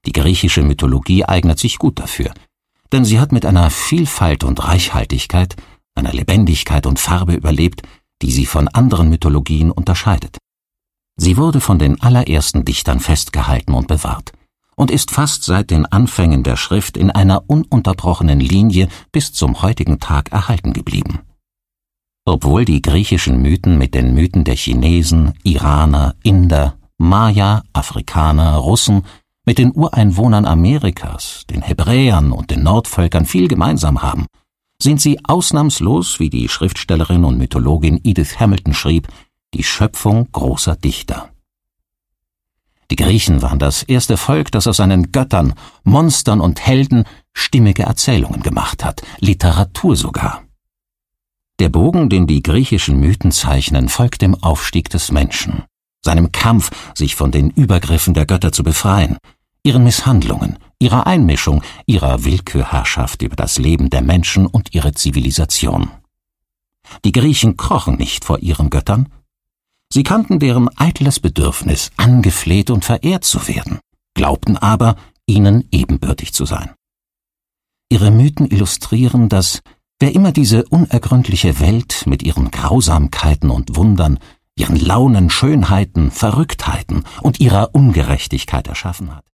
Die griechische Mythologie eignet sich gut dafür, denn sie hat mit einer Vielfalt und Reichhaltigkeit, einer Lebendigkeit und Farbe überlebt, die sie von anderen Mythologien unterscheidet. Sie wurde von den allerersten Dichtern festgehalten und bewahrt und ist fast seit den Anfängen der Schrift in einer ununterbrochenen Linie bis zum heutigen Tag erhalten geblieben. Obwohl die griechischen Mythen mit den Mythen der Chinesen, Iraner, Inder, Maya, Afrikaner, Russen, mit den Ureinwohnern Amerikas, den Hebräern und den Nordvölkern viel gemeinsam haben, sind sie ausnahmslos, wie die Schriftstellerin und Mythologin Edith Hamilton schrieb, die Schöpfung großer Dichter. Die Griechen waren das erste Volk, das aus seinen Göttern, Monstern und Helden stimmige Erzählungen gemacht hat, Literatur sogar. Der Bogen, den die griechischen Mythen zeichnen, folgt dem Aufstieg des Menschen, seinem Kampf, sich von den Übergriffen der Götter zu befreien, ihren Misshandlungen, ihrer Einmischung, ihrer Willkürherrschaft über das Leben der Menschen und ihre Zivilisation. Die Griechen krochen nicht vor ihren Göttern. Sie kannten deren eitles Bedürfnis, angefleht und verehrt zu werden, glaubten aber, ihnen ebenbürtig zu sein. Ihre Mythen illustrieren, dass wer immer diese unergründliche Welt mit ihren Grausamkeiten und Wundern, ihren Launen, Schönheiten, Verrücktheiten und ihrer Ungerechtigkeit erschaffen hat,